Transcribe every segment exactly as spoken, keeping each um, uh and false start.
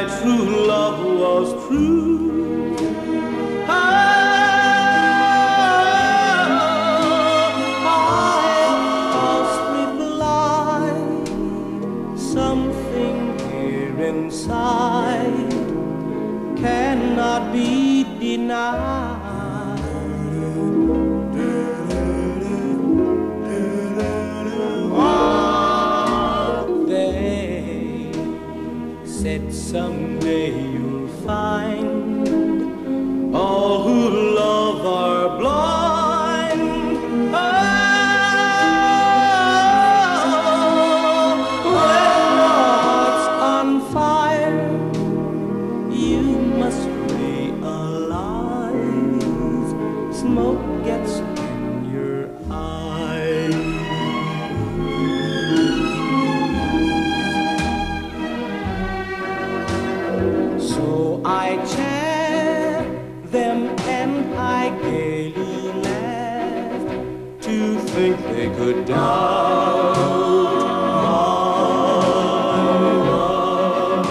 true love was true. Oh, I must reply. Something here inside cannot be denied. They said someday you'll find all who love are blind. Oh, when your heart's on fire, you must realize smoke gets in your eyes. So I chant them and I gaily laugh to think they could doubt my love.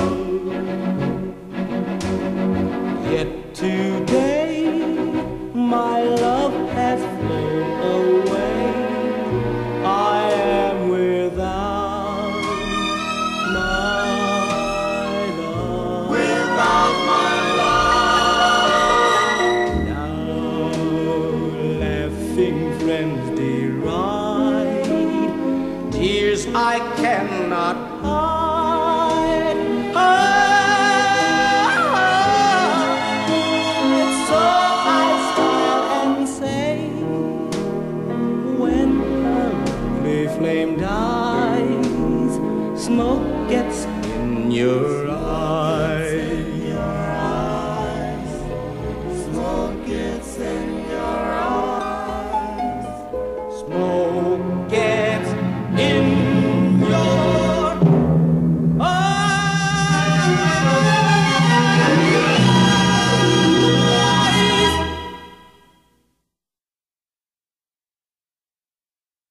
Yet today my love has flown away. I am without my love. Without my love. Now laughing friends deride, tears I cannot hide. Oh, so I smile and say, when a lovely flame dies, smoke gets in your